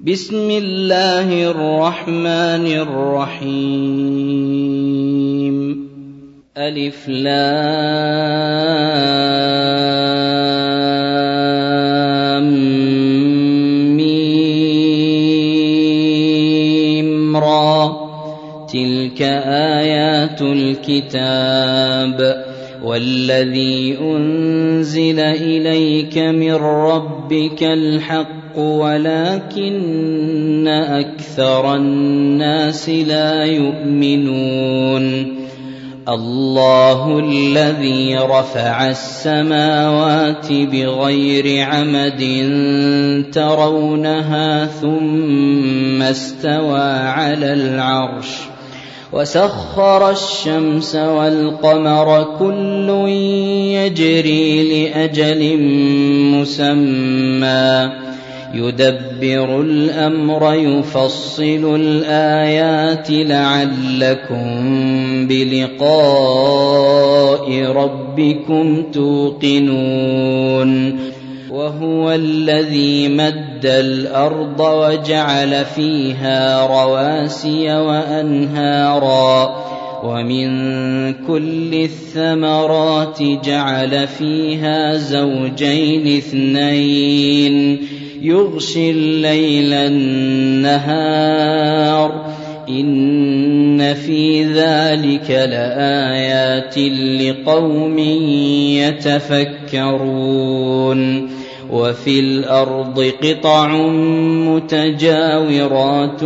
بسم الله الرحمن الرحيم ألف لام ميم را تلك آيات الكتاب والذي أنزل إليك من ربك الحق ولكن أكثر الناس لا يؤمنون الله الذي رفع السماوات بغير عمد ترونها ثم استوى على العرش وسخر الشمس والقمر كل يجري لأجل مسمى يدبر الأمر يفصل الآيات لعلكم بلقاء ربكم توقنون وهو الذي مد الأرض وجعل فيها رواسي وأنهارا ومن كل الثمرات جعل فيها زوجين اثنين يغشي الليل النهار إن في ذلك لآيات لقوم يتفكرون وفي الأرض قطع متجاورات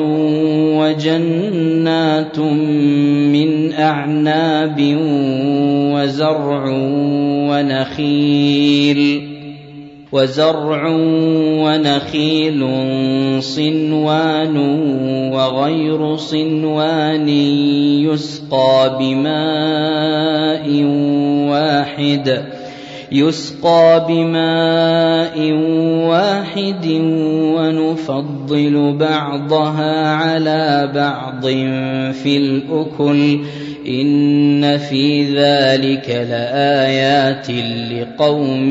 وجنات من أعناب وزرع ونخيل صنوان وغير صنوان يسقى بماء واحد ونفضل بعضها على بعض في الأكل إن في ذلك لآيات لقوم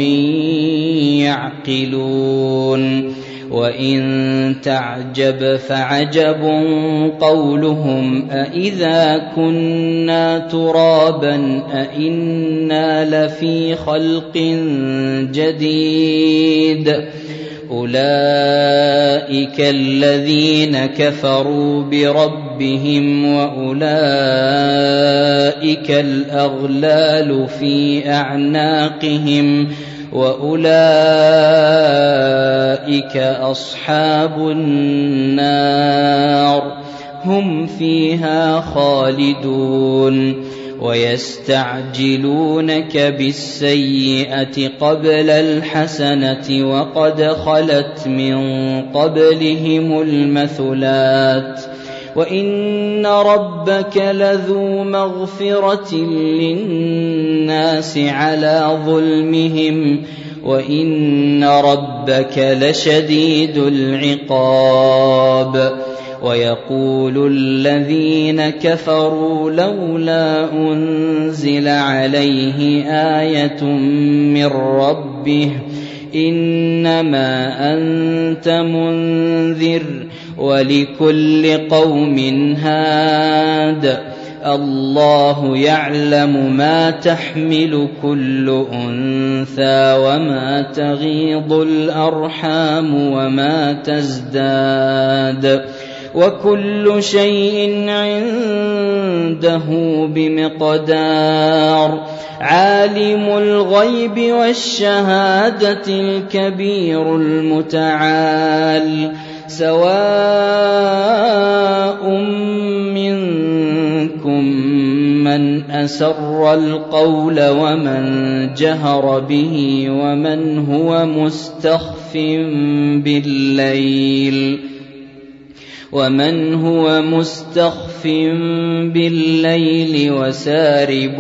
يعقلون وإن تعجب فعجب قولهم أإذا كنا ترابا أإنا لفي خلق جديد أولئك الذين كفروا بربهم وأولئك الأغلال في أعناقهم وأولئك أصحاب النار هم فيها خالدون ويستعجلونك بالسيئة قبل الحسنة وقد خلت من قبلهم المثلات وإن ربك لذو مغفرة للناس على ظلمهم وإن ربك لشديد العقاب ويقول الذين كفروا لولا أنزل عليه آية من ربه إنما أنت منذر ولكل قوم هاد الله يعلم ما تحمل كل أنثى وما تغيض الأرحام وما تزداد وكل شيء عنده بمقدار عالم الغيب والشهادة الكبير المتعال سواء منكم من أسر القول ومن جهر به ومن هو مستخف بالليل وسارب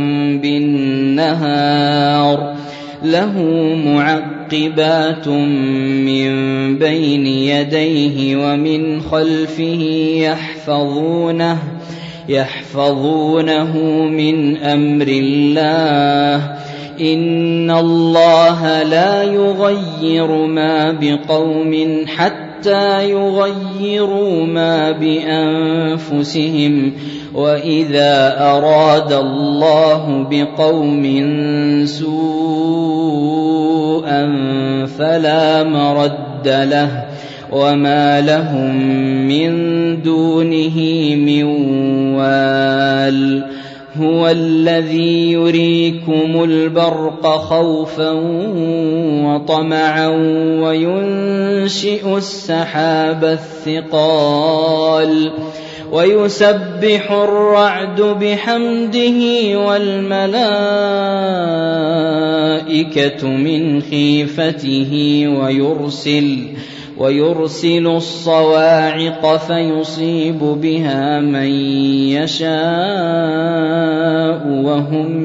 بالنهار له معقبات من بين يديه ومن خلفه يحفظونه من أمر الله إن الله لا يغير ما بقوم حتى حتى يغيروا ما بأنفسهم وإذا أراد الله بقوم سوءا فلا مرد له وما لهم من دونه من وال هو الذي يريكم البرق خوفا وطمعا وينشئ السحاب الثقال ويسبح الرعد بحمده والملائكة من خيفته ويرسل الصواعق فيصيب بها من يشاء وهم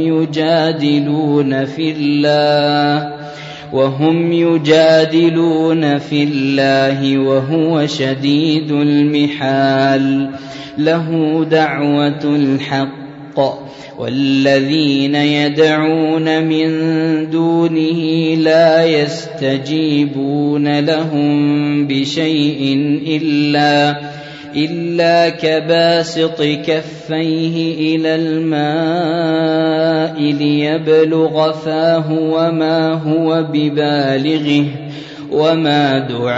يجادلون في الله وهو شديد المحال له دعوة الحق والذين يدعون من دونه لا يستجيبون لهم بشيء إلا كباسط كفيه إلى الماء ليبلغ فاه وما هو ببالغه وما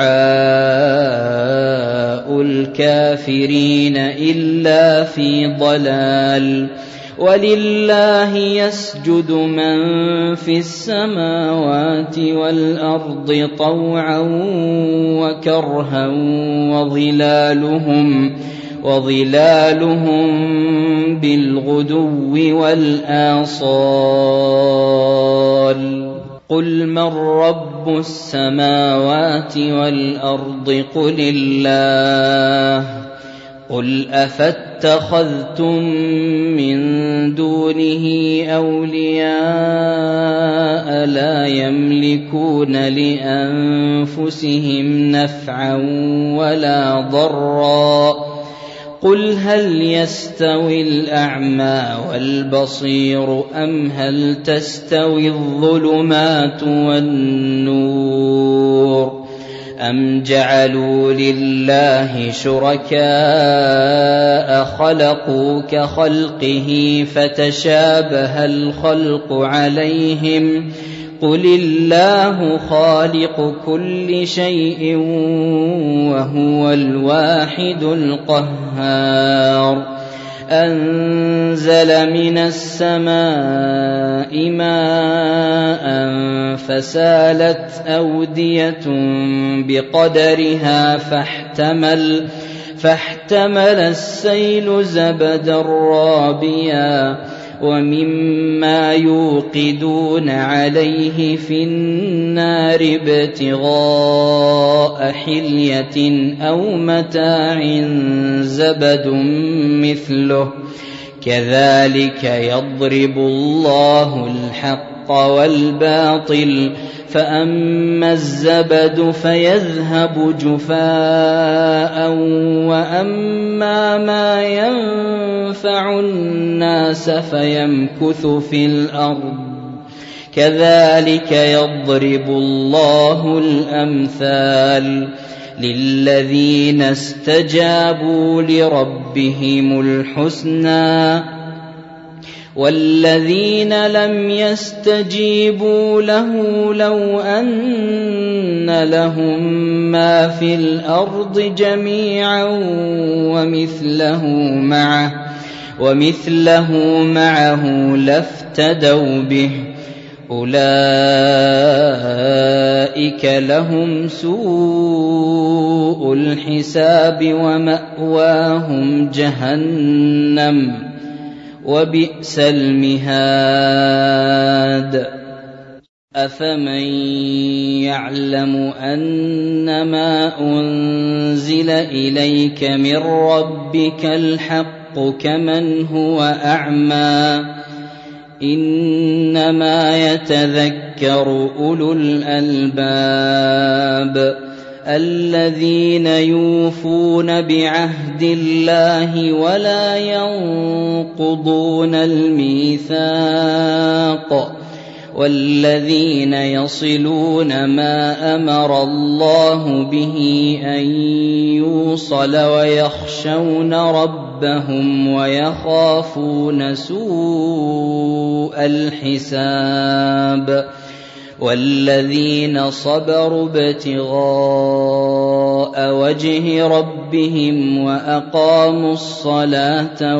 دعاء الكافرين إلا في ضلال ولله يسجد من في السماوات والأرض طوعا وكرها وظلالهم بالغدو والآصال قل من رب السماوات والأرض قل الله قل أفاتخذتم من دونه أولياء لا يملكون لأنفسهم نفعا ولا ضرا قل هل يستوي الأعمى والبصير أم هل تستوي الظلمات والنور أم جعلوا لله شركاء خلقوا كخلقه فتشابه الخلق عليهم قل الله خالق كل شيء وهو الواحد القهار أنزل من السماء ماء فسالت أودية بقدرها فاحتمل السيل زبدا رابيا ومما يوقدون عليه في النار ابتغاء حلية أو متاع زبد مثله كذلك يضرب الله الحق والباطل فأما الزبد فيذهب جفاء وأما ما ينفع الناس فيمكث في الأرض كذلك يضرب الله الأمثال للذين استجابوا لربهم الحسنى والذين لم يستجيبوا له لو أن لهم ما في الأرض جميعا ومثله معه لافتدوا به أولئك لهم سوء الحساب ومأواهم جهنم وبئس المهاد أفمن يعلم أنما أنزل إليك من ربك الحق كمن هو أعمى إنما يتذكر أولو الألباب الذين يوفون بعهد الله ولا ينقضون الميثاق والذين يصلون ما أمر الله به أن يوصل ويخشون ربهم ويخافون سوء الحساب والذين صبروا ابتغاء وجه ربهم وأقاموا الصلاة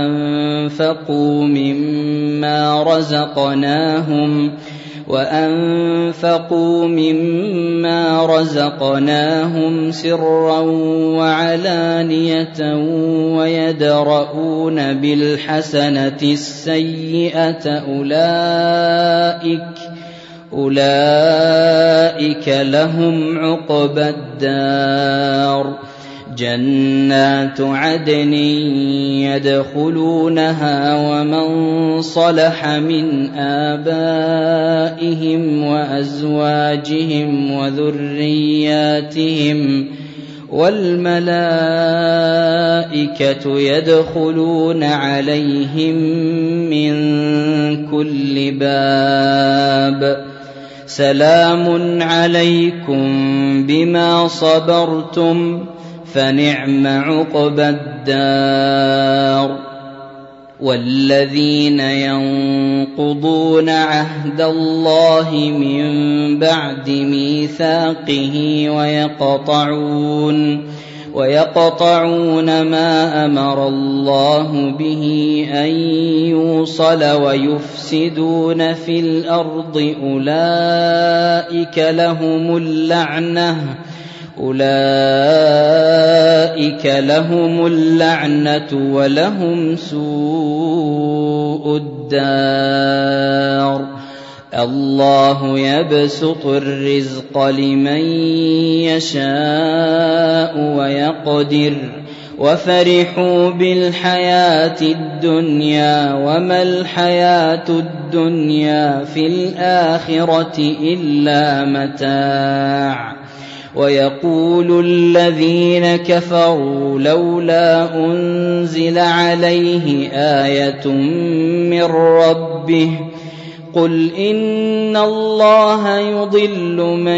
وأنفقوا مما رزقناهم سرا وعلانية ويدرؤون بالحسنة السيئة أولئك لهم عقبى الدار جنات عدن يدخلونها ومن صلح من آبائهم وأزواجهم وذرياتهم والملائكة يدخلون عليهم من كل باب سلام عليكم بما صبرتم فنعم عقبى الدار والذين ينقضون عهد الله من بعد ميثاقه ويقطعون ما أمر الله به أن يوصل ويفسدون في الأرض أولئك لهم اللعنة ولهم سوء الدار الله يبسط الرزق لمن يشاء ويقدر وفرحوا بالحياة الدنيا وما الحياة الدنيا في الآخرة إلا متاع ويقول الذين كفروا لولا أنزل عليه آية من ربه قل إن الله يضل من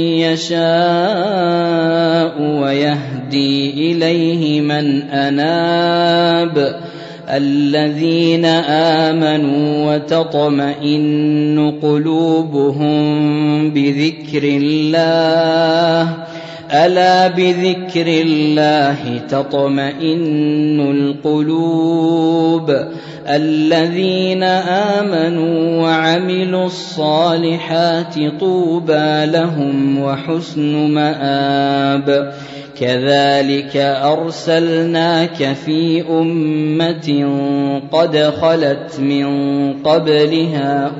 يشاء ويهدي إليه من أناب الذين آمنوا وتطمئن قلوبهم بذكر الله ألا بذكر الله تطمئن القلوب الذين آمنوا وعملوا الصالحات طوبى لهم وحسن مآب كذلك أرسلناك في أمة قد خلت من قبلها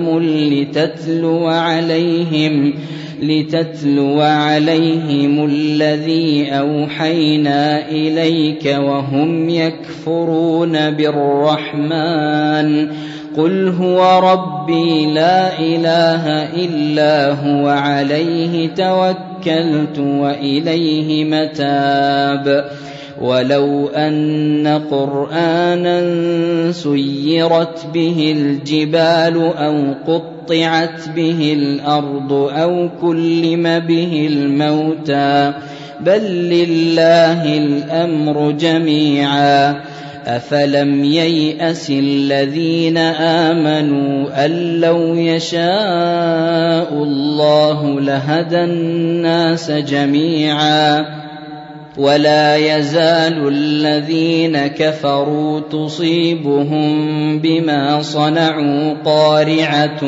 لتتلو عليهم الذي أوحينا إليك وهم يكفرون بالرحمن قل هو ربي لا إله إلا هو عليه توكلت وإليه متاب ولو أن قرآنا سيرت به الجبال أو قطعت به الأرض أو كلم به الموتى بل لله الأمر جميعا أفلم ييأس الذين آمنوا أن لو يشاء الله لهدى الناس جميعا ولا يزال الذين كفروا تصيبهم بما صنعوا قارعة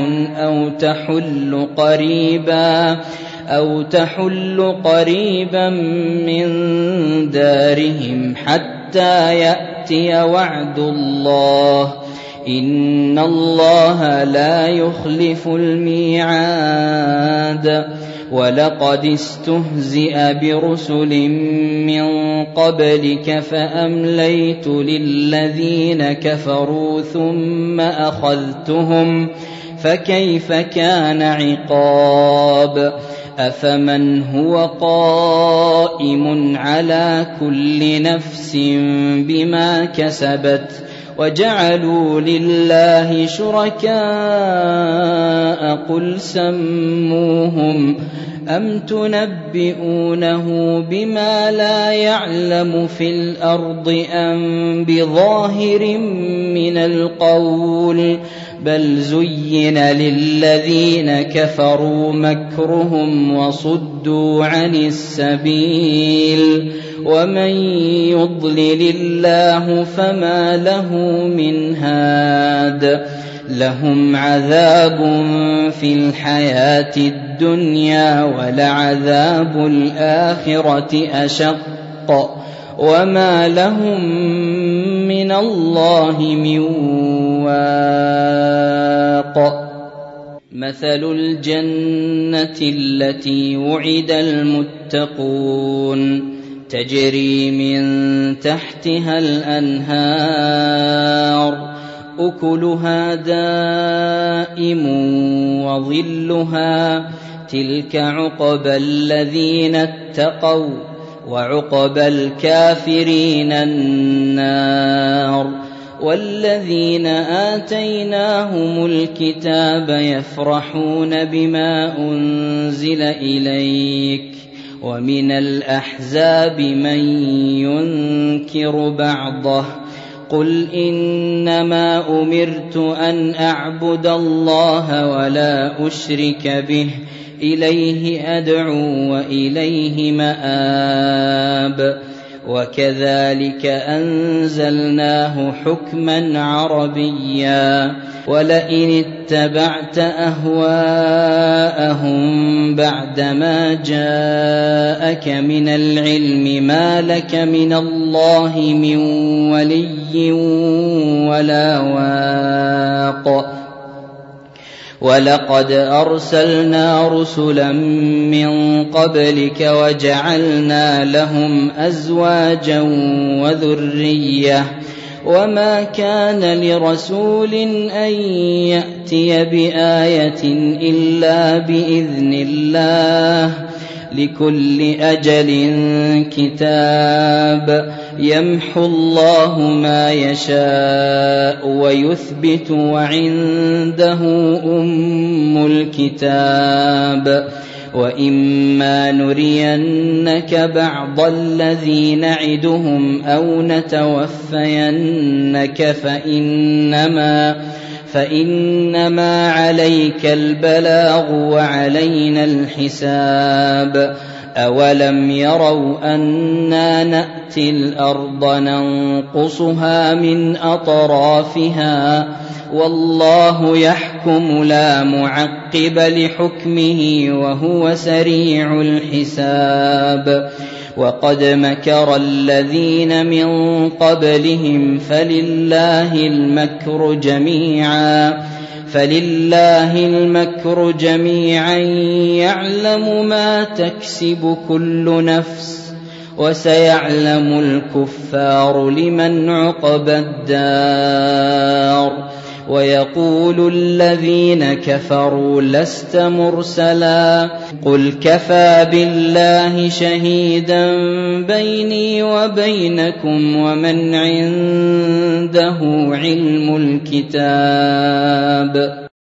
أو تحل قريبا من دارهم حتى يأتي وعد الله إن الله لا يخلف الميعاد ولقد استهزئ برسل من قبلك فأمليت للذين كفروا ثم أخذتهم فكيف كان عقاب أفمن هو قائم على كل نفس بما كسبت وجعلوا لله شركاء قل سموهم أم تنبئونه بما لا يعلم في الأرض أم بظاهر من القول بل زين للذين كفروا مكرهم وصدوا عن السبيل ومن يضلل الله فما له من هاد لهم عذاب في الحياة الدنيا ولعذاب الآخرة أشق وما لهم من الله من واق مثل الجنة التي وعد المتقون تجري من تحتها الأنهار أكلها دائم وظلها تلك عقبى الذين اتقوا وعقبى الكافرين النار والذين آتيناهم الكتاب يفرحون بما أنزل إليك ومن الأحزاب من ينكر بعضه قل إنما أمرت أن أعبد الله ولا أشرك به إليه أدعو وإليه مآب وكذلك أنزلناه حكما عربيا ولئن اتبعت أهواءهم بعدما جاءك من العلم ما لك من الله من ولي ولا واق ولقد أرسلنا رسلا من قبلك وجعلنا لهم أزواجا وذرية وما كان لرسول أن يأتي بآية إلا بإذن الله لكل أجل كتاب يمحو الله ما يشاء ويثبت وعنده أم الكتاب وإما نرينك بعض الذي نعدهم أو نتوفينك فإنما عليك البلاغ وعلينا الحساب أولم يروا أنا نأتي الأرض ننقصها من أطرافها والله يحكم لا معقب لحكمه وهو سريع الحساب وقد مكر الذين من قبلهم فلله المكر جميعا يعلم ما تكسب كل نفس وسيعلم الكفار لمن عقبى الدار ويقول الذين كفروا لست مرسلا قل كفى بالله شهيدا بيني وبينكم ومن عنده علم الكتاب